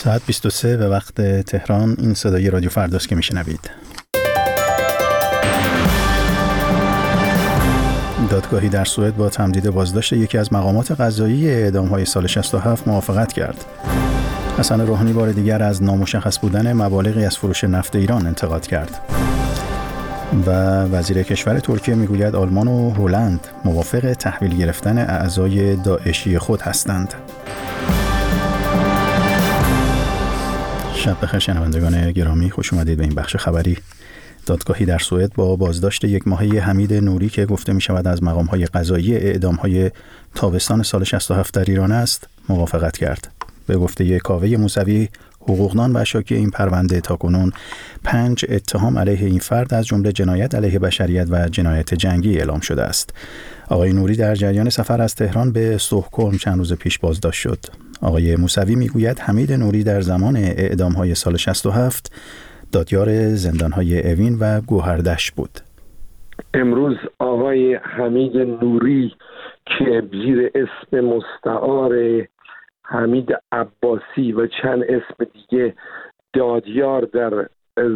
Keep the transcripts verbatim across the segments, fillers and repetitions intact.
ساعت بیست و سه به وقت تهران. این صدای رادیو فرداست که میشنوید. دادگاهی در سوئد با تمدید بازداشت یکی از مقامات قضایی اعدام‌های سال شصت و هفت موافقت کرد. حسن روحانی بار دیگر از نامشخص بودن مبالغی از فروش نفت ایران انتقاد کرد. و وزیر کشور ترکیه میگوید آلمان و هلند موافق تحویل گرفتن اعضای داعشی خود هستند. شب بخیر شنوندگان گرامی، خوش اومدید به این بخش خبری. دادگاهی در سوئد با بازداشت یک ماهه حمید نوری که گفته می شود از مقام‌های قضایی اعدام‌های تابستان سال شصت و هفت در ایران است، موافقت کرد. به گفته کاوه موسوی، حقوقدان و شاکی این پرونده تاکنون پنج اتهام علیه این فرد از جمله جنایت علیه بشریت و جنایت جنگی اعلام شده است. آقای نوری در جریان سفر از تهران به استکهلم چند روز پیش بازداشت شد. آقای موسوی میگوید حمید نوری در زمان اعدام‌های سال شصت و هفت دادیار زندان‌های اوین و گوهردش بود. امروز آقای حمید نوری که زیر اسم مستعار حمید عباسی و چند اسم دیگه دادیار در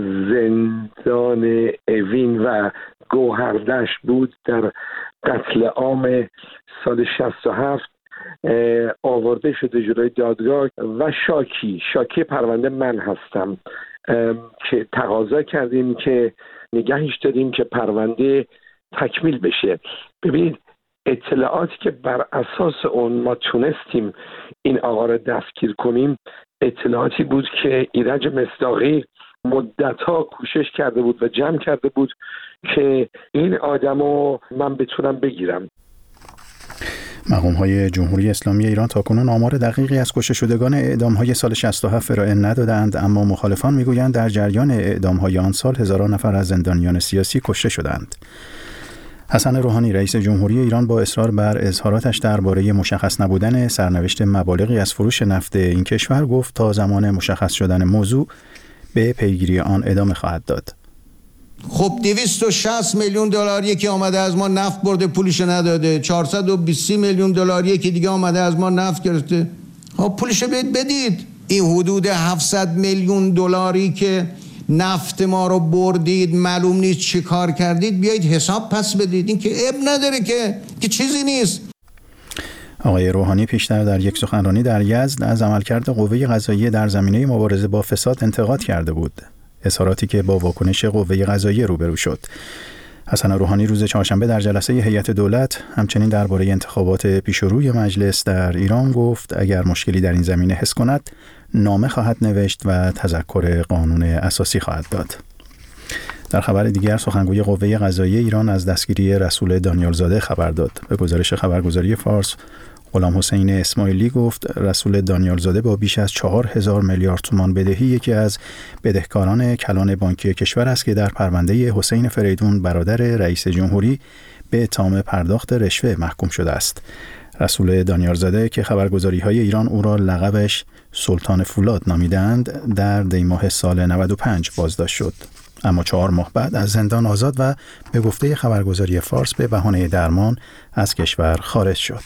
زندان اوین و گوهردش بود، در قتل عام سال شصت و هفت آورده شده جلوی دادگاه و شاکی شاکی پرونده من هستم که تقاضا کردیم که نگهش داریم که پرونده تکمیل بشه. ببینید اطلاعاتی که بر اساس اون ما تونستیم این آقا را دستگیر کنیم اطلاعاتی بود که ایرج مصداقی مدت‌ها کوشش کرده بود و جمع کرده بود که این آدمو من بتونم بگیرم. مقام‌های جمهوری اسلامی ایران تاکنون آمار دقیقی از کشته شدگان اعدام‌های سال شصت و هفت ارائه ندادند، اما مخالفان می‌گویند در جریان اعدام‌های آن سال هزاران نفر از زندانیان سیاسی کشته شدند. حسن روحانی رئیس جمهوری ایران با اصرار بر اظهاراتش درباره مشخص نبودن سرنوشت مبالغی از فروش نفت این کشور گفت تا زمان مشخص شدن موضوع به پیگیری آن ادامه خواهد داد. خب دویست و شصت میلیون دلار یکی آمده از ما نفت برده پولش نداده، چهارصد و بیست میلیون دلار یکی دیگه آمده از ما نفت گرفته. خب پولش بدید بدید. این حدود هفتصد میلیون دلاری که نفت ما رو بردید معلوم نیست چی کار کردید، بیایید حساب پس بدید. این که اب نداره که که چیزی نیست. آقای روحانی پیشتر در یک سخنرانی در یزد از عملکرد قوه قضاییه در زمینه مبارزه با فساد انتقاد کرده بود، اظهاراتی که با واکنش قوه قضاییه روبرو شد. حسن روحانی روز چهارشنبه در جلسه هیئت دولت همچنین درباره انتخابات پیشروی مجلس در ایران گفت اگر مشکلی در این زمینه حس کند نامه خواهد نوشت و تذکر قانون اساسی خواهد داد. در خبر دیگر سخنگوی قوه قضاییه ایران از دستگیری رسول دانیالزاده خبر داد. به گزارش خبرگزاری فارس، غلام حسین اسماعیلی گفت رسول دانیالزاده با بیش از چهار هزار میلیارد تومان بدهی یکی از بدهکاران کلان بانکی کشور است که در پرونده حسین فریدون برادر رئیس جمهوری به اتهام پرداخت رشوه محکوم شده است. رسول دانیالزاده که خبرگزاری‌های ایران او را لقبش سلطان فولاد نامیدند، در دی ماه سال نود و پنج بازداشت شد، اما چهار ماه بعد از زندان آزاد و به گفته خبرگزاری فارس به بهانه درمان از کشور خارج شد.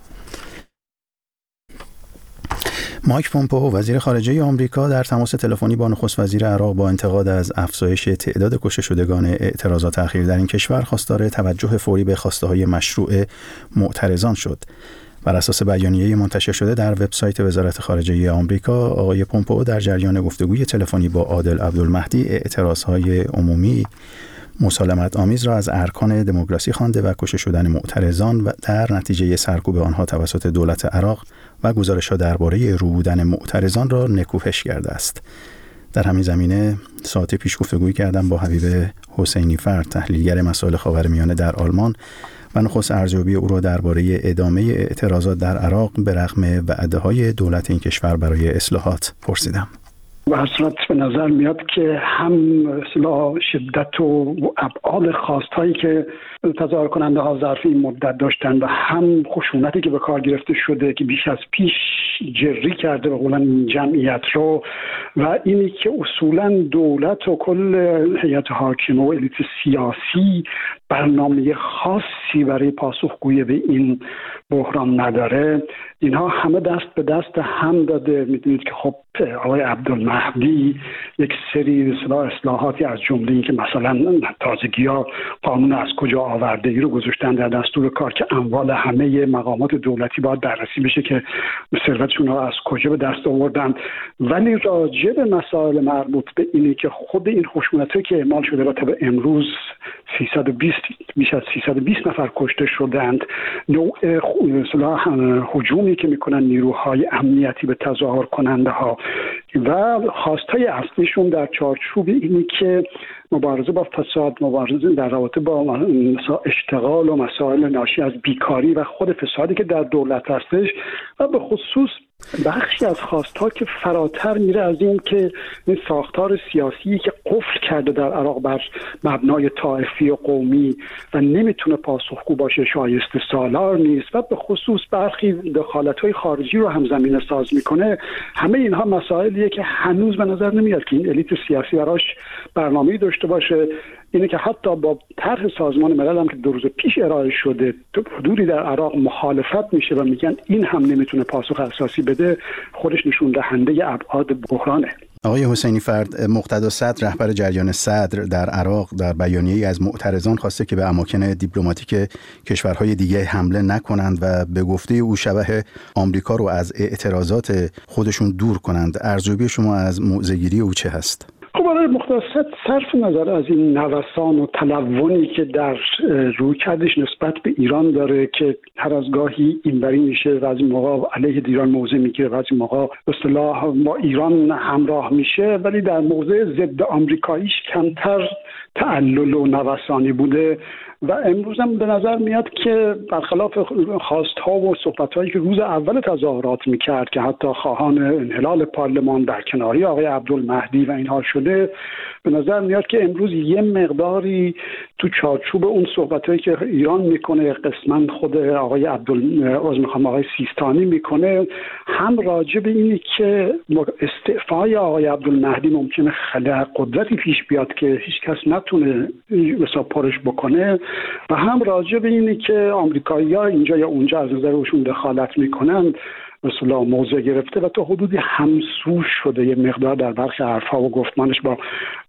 مایک پومپئو وزیر خارجه آمریکا در تماس تلفنی با نخست وزیر عراق با انتقاد از افزایش تعداد کشته شدگان اعتراضات اخیر در این کشور خواستار توجه فوری به خواسته‌های مشروع معترضان شد. بر اساس بیانیه‌ای منتشر شده در وبسایت وزارت خارجه آمریکا، آقای پومپئو در جریان گفتگوی تلفنی با عادل عبدالمهدی اعتراضهای عمومی مسالمت آمیز را از ارکان دموکراسی خوانده و کشته شدن معترضان و در نتیجه سرکوب آنها توسط دولت عراق و گزارش‌ها درباره رو بودن معترضان را نکوهش کرده است. در همین زمینه ساعت پیش گفتگویی کردم با حبیب حسینی فرد، تحلیلگر مسائل خاورمیانه در آلمان، و نخست ارزیابی او را درباره ادامه اعتراضات در عراق به رغم وعده‌های دولت این کشور برای اصلاحات پرسیدم. به هر صورت به نظر میاد که هم اصلاح شدت و ابعاد خواستهایی که تظاهر کننده ها ظرف این مدت داشتن و هم خشونتی که به کار گرفته شده که بیش از پیش جری کرده به قولن جمعیت رو، و اینی که اصولا دولت و کل هیئت حاکمه و الیت سیاسی برنامه خاصی برای پاسخگویی به این بحران نداره، اینها همه دست به دست هم داده. میدونید که خب آقای عبدالمهدی یک سری اصلاحاتی از جمله این که مثلا تازگی‌ها قانون از کجا آورده ای رو گذاشتن در دستور کار که اموال همه مقامات دولتی باید بررسی بشه که ثروتشون ها از کجا به دست آوردن. ولی راجع به مسائل مربوط به اینی که خود این خشونت‌هایی که اعمال شده و تا به امروز سیصد و بیست بیش از سیصد و بیست نفر کشته شدند، نوع اصلاح هجومی که میکنن نیروهای امنیتی به تظاهر کننده ها و خواستای اصلیشون در چارچوب اینی که مبارزه با فساد، مبارزه در رابطه با اشتغال و مسائل ناشی از بیکاری و خود فسادی که در دولت هستش و به خصوص بخشی از خواستها که فراتر میره از این که این ساختار سیاسی که قفل کرده در عراق بر مبنای طائفی و قومی و نمیتونه پاسخگو باشه شایسته سالار نیست و به خصوص برخی دخالت‌های خارجی رو هم زمینه ساز میکنه. همه اینها مسائلیه که هنوز به نظر نمیاد که این الیت سیاسی براش برنامه‌ای داشته باشه. اینه که حتی با طرح سازمان ملل هم که دو روز پیش ارائه شده حدودی در عراق مخالفت میشه و میگن این هم نمیتونه پاسخ اساسی بده، خودش نشون دهنده ابعاد بحرانه. آقای حسینی فرد، مقتدا صدر رهبر جریان صدر در عراق در بیانیه‌ای از معترضان خواسته که به اماکن دیپلماتیک کشورهای دیگه حمله نکنند و به گفته او شبح آمریکا رو از اعتراضات خودشون دور کنند. ارزیابی شما از موضع‌گیری او چه هست؟ خب برای مختصر صرف نظر از این نوسان و تلونی که در رویکردش نسبت به ایران داره که هر از گاهی اینوری میشه و از این موقع علیه ایران موضع میگیره و از این موقع به اصطلاح با ایران همراه میشه، ولی در موضع ضد آمریکاییش کمتر تعلل و نوسانی بوده و امروز هم به نظر میاد که برخلاف خواستها و صحبتهایی که روز اول تظاهرات میکرد که حتی خواهان انحلال پارلمان در کناری آقای عبدالمهدی و اینها شده، به نظر میاد که امروز یه مقداری تو چارچوب اون صحبتهایی که ایران میکنه، قسما خود آقای عبدالعظیم میخوام آقای سیستانی میکنه، هم راجع به اینی که استعفای آقای عبدالمهدی ممکنه خلأ قدرتی پیش بیاد که هیچ کس نتونه مثلا پرش بکنه و هم راجع به اینی که آمریکایی‌ها اینجا یا اونجا از نظرشون دخالت میکنن مثلا موضع گرفته و تا حدودی همسو شده یه مقدار در برخی حرفها و گفتمانش با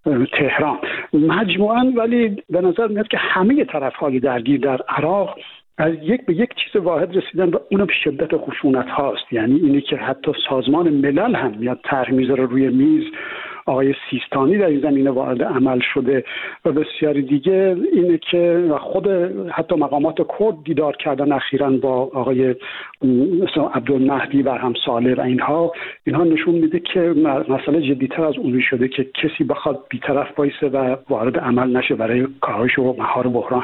تهران مجموعاً. ولی به نظر میاد که همه طرف‌های درگیر در عراق از یک به یک چیز واحد رسیدن و اونم شدت خشونت هاست. یعنی اینی که حتی سازمان ملل هم میاد طرح میذاره روی میز، آقای سیستانی در این زمینه وارد عمل شده و بسیاری دیگه، اینه که خود حتی مقامات کرد دیدار کردن اخیراً با آقای مثلا عبدالمهدی و هم صالح و اینها اینها نشون میده که مسئله جدی‌تر از اونی شده که کسی بخواد بی‌طرف وایسه و وارد عمل نشه برای کاهش و مهار بحران.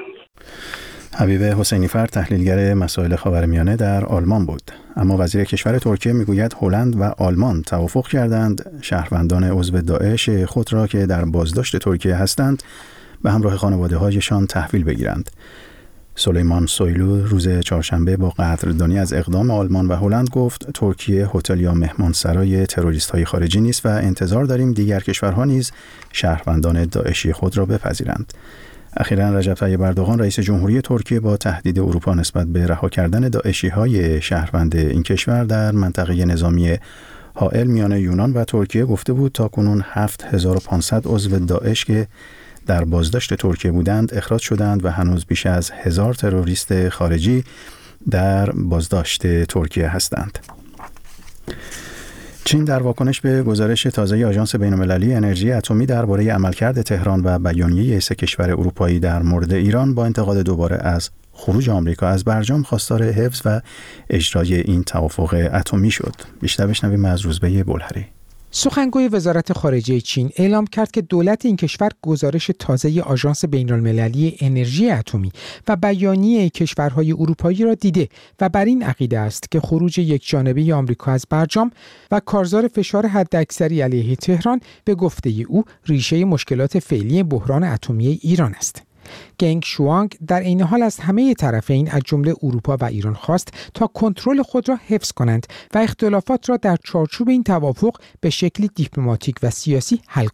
حبیب حسینی فرد تحلیلگر مسائل خاورمیانه در آلمان بود. اما وزیر کشور ترکیه میگوید هلند و آلمان توافق کردند شهروندان عضو داعش خود را که در بازداشت ترکیه هستند به همراه خانواده‌هایشان تحویل بگیرند. سلیمان سویلو روز چهارشنبه با قدردانی از اقدام آلمان و هلند گفت ترکیه هتل یا مهمانسرای تروریست‌های خارجی نیست و انتظار داریم دیگر کشورها نیز شهروندان داعشی خود را بپذیرند. اخیراً رجب طیب اردوغان رئیس جمهوری ترکیه با تهدید اروپا نسبت به رها کردن داعشی‌های شهروند این کشور در منطقه نظامی حائل میان یونان و ترکیه گفته بود تاکنون هفت هزار و پانصد عضو داعش که در بازداشت ترکیه بودند اخراج شدند و هنوز بیش از هزار تروریست خارجی در بازداشت ترکیه هستند. چین در واکنش به گزارش تازه آژانس بین‌المللی انرژی اتمی درباره عملکرد تهران و بیانیه سه کشور اروپایی در مورد ایران با انتقاد دوباره از خروج آمریکا از برجام خواستار حفظ و اجرای این توافق اتمی شد. بیشتر بشنویم از روزبه بلهری. سخنگوی وزارت خارجه چین اعلام کرد که دولت این کشور گزارش تازه آژانس بین‌المللی انرژی اتمی و بیانیه کشورهای اروپایی را دیده و بر این عقیده است که خروج یکجانبه آمریکا از برجام و کارزار فشار حداکثری علیه تهران به گفته او ریشه مشکلات فعلی بحران اتمی ایران است. گنگ شوانگ در این حال از همه طرفین از جمله اروپا و ایران خواست تا کنترل خود را حفظ کنند و اختلافات را در چارچوب این توافق به شکلی دیپلماتیک و سیاسی حل کنند.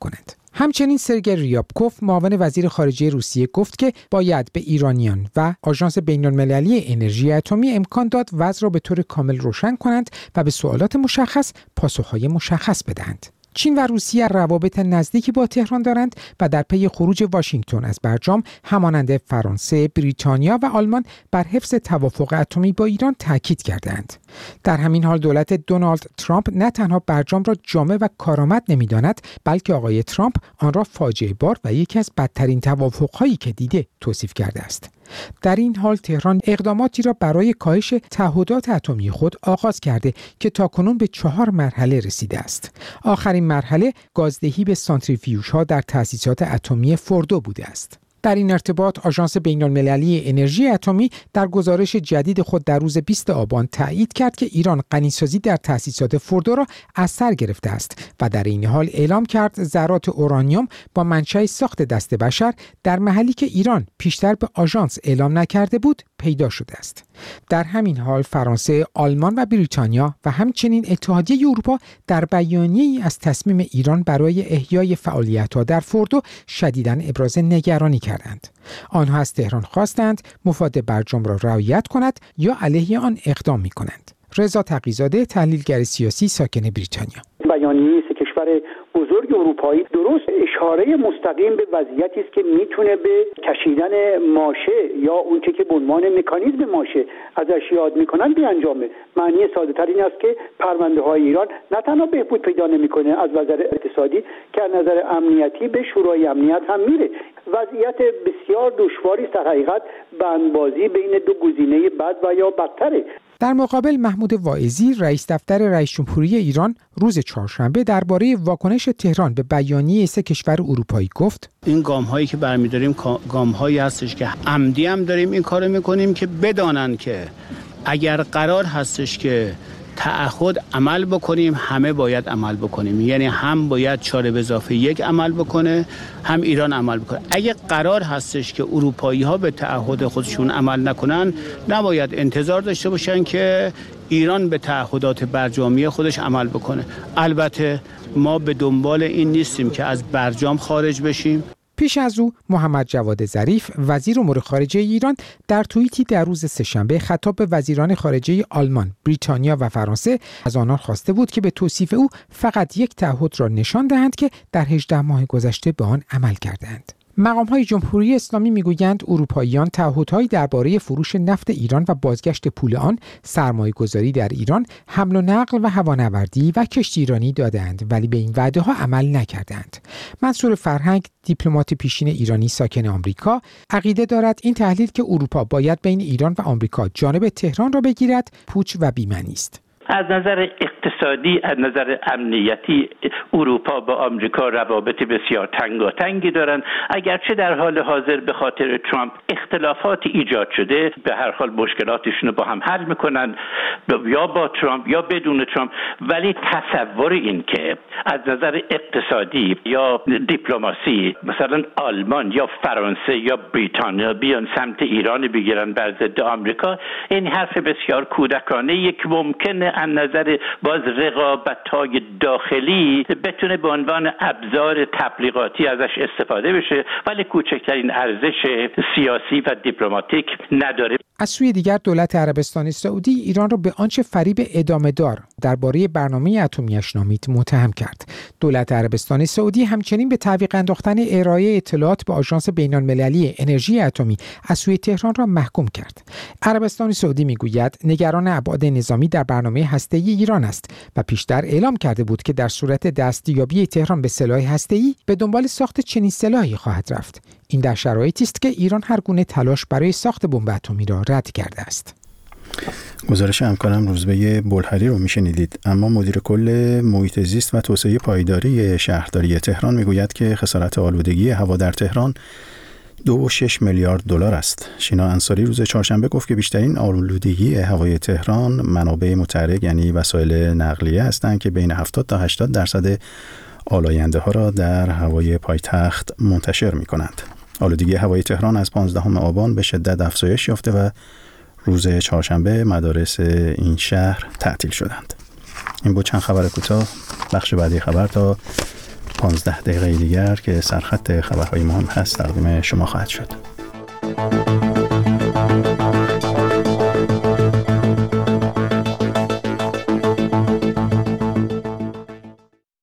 همچنین سرگئی ریابکوف معاون وزیر خارجه روسیه گفت که باید به ایرانیان و آژانس بین‌المللی انرژی اتمی امکان داد وضع را به طور کامل روشن کنند و به سوالات مشخص پاسخهای مشخص بدهند. چین و روسیه روابط نزدیکی با تهران دارند و در پی خروج واشنگتن از برجام همانند فرانسه، بریتانیا و آلمان بر حفظ توافق اتمی با ایران تاکید کردند. در همین حال دولت دونالد ترامپ نه تنها برجام را جامع و کارآمد نمی‌داند، بلکه آقای ترامپ آن را فاجعه بار و یکی از بدترین توافق‌هایی که دیده توصیف کرده است. در این حال تهران اقداماتی را برای کاهش تعهدات اتمی خود آغاز کرده که تاکنون به چهار مرحله رسیده است. آخرین مرحله گازدهی به سانتریفیوژها در تأسیسات اتمی فوردو بوده است. در این ارتباط آژانس بین‌المللی انرژی اتمی در گزارش جدید خود در روز بیست آبان تایید کرد که ایران غنیسازی در تأسیسات فوردو را از سر گرفته است و در این حال اعلام کرد ذرات اورانیوم با منشأ ساخت دست بشر در محلی که ایران پیشتر به آژانس اعلام نکرده بود پیدا شده است. در همین حال فرانسه، آلمان و بریتانیا و همچنین اتحادیه اروپا در بیانیه‌ای از تصمیم ایران برای احیای فعالیت‌ها در فوردو شدیداً ابراز نگرانی کردند. آنها از تهران خواستند مفاد برجام را رعایت کند یا علیه آن اقدام می‌کنند. رضا تقی‌زاده، تحلیلگر سیاسی ساکن بریتانیا: بیانیه سه کشور بزرگ اروپایی درست اشاره مستقیم به وضعیتی است که میتونه به کشیدن ماشه یا اون چه که به عنوان مکانیزم ماشه ازش یاد میکنن بیانجامه. معنی ساده تر این است که پرونده های ایران نه تنها بهبود پیدا نمیکنه از نظر اقتصادی که از نظر امنیتی به شورای امنیت هم میره. وضعیت بسیار دشواری است در حقیقت، بندبازی بین دو گزینه بد و یا بدتره. در مقابل محمود واعظی، رئیس دفتر رئیس جمهوری ایران، روز چهارشنبه درباره واکنش تهران به بیانیه سه کشور اروپایی گفت: این گام‌هایی که برمی‌داریم گام‌هایی هستش که عمدی هم داریم این کارو می‌کنیم که بدانن که اگر قرار هستش که تعهد عمل بکنیم همه باید عمل بکنیم، یعنی هم باید چهار به اضافه یک عمل بکنه هم ایران عمل بکنه. اگه قرار هستش که اروپایی ها به تعهد خودشون عمل نکنن نباید انتظار داشته باشن که ایران به تعهدات برجامی خودش عمل بکنه. البته ما به دنبال این نیستیم که از برجام خارج بشیم. پیش از او محمد جواد ظریف وزیر امور خارجه ایران در توییتی در روز سه‌شنبه خطاب به وزیران خارجه آلمان، بریتانیا و فرانسه از آنان خواسته بود که به توصیف او فقط یک تعهد را نشان دهند که در هجده ماه گذشته به آن عمل کردند. مقام‌های جمهوری اسلامی می‌گویند اروپاییان تعهدهایی درباره فروش نفت ایران و بازگشت پول آن، سرمایه‌گذاری در ایران، حمل و نقل و هوانوردی و کشتیرانی دادند ولی به این وعده‌ها عمل نکردند. منصور فرهنگ، دیپلمات پیشین ایرانی ساکن آمریکا، عقیده دارد این تحلیل که اروپا باید بین ایران و آمریکا جانب تهران را بگیرد پوچ و بی‌معنی است. از نظر اقتصادی، از نظر امنیتی اروپا با آمریکا روابط بسیار تنگاتنگی دارند. اگرچه در حال حاضر به خاطر ترامپ اختلافات ایجاد شده، به هر حال مشکلاتشون رو با هم حل میکنن، یا با ترامپ یا بدون ترامپ. ولی تصور این که از نظر اقتصادی یا دیپلماسی مثلا آلمان یا فرانسه یا بریتانیا بیان سمت ایران بگیرن بر ضد آمریکا، این حرف بسیار کودکانه یک ممکنه از نظر باز رقابت‌های داخلی بتونه به عنوان ابزار تبلیغاتی ازش استفاده بشه، ولی کوچکترین ارزش سیاسی و دیپلماتیک نداره. از سوی دیگر دولت عربستان سعودی ایران را به آنچه فریب ادامه دار درباره برنامه اتمیش نامید متهم کرد. دولت عربستان سعودی همچنین به تعویق انداختن ارائه اطلاعات به آژانس بین‌المللی انرژی اتمی از سوی تهران را محکوم کرد. عربستان سعودی میگوید نگران ابعاد نظامی در برنامه هسته‌ای ایران است و پیشتر اعلام کرده بود که در صورت دستیابی تهران به سلاح هسته‌ای به دنبال ساخت چنین سلاحی خواهد رفت. این در شرایطی است که ایران هر گونه تلاش برای ساخت بمب اتمی را رد کرده است. گزارش همکارم روزبه بلحری رو میشنیدید. اما مدیر کل محیط زیست و توسعه پایداری شهرداری تهران میگوید که خسارت آلودگی هوا در تهران دو و شش میلیارد دلار است. شینا انصاری روز چهارشنبه گفت که بیشترین آلودگی هوای تهران منابع متحرک یعنی وسایل نقلیه هستند که بین هفتاد تا هشتاد درصد آلاینده ها را در هوای پایتخت منتشر می کنند. آلودگی هوای تهران از پانزدهم آبان به شدت افزایش یافته و روز چهارشنبه مدارس این شهر تعطیل شدند. این بود چند خبر کوتاه. بخش بعدی خبر تا پانزده دقیقه دیگر که سرخط خبرهای مهم هست تقدیم شما خواهد شد.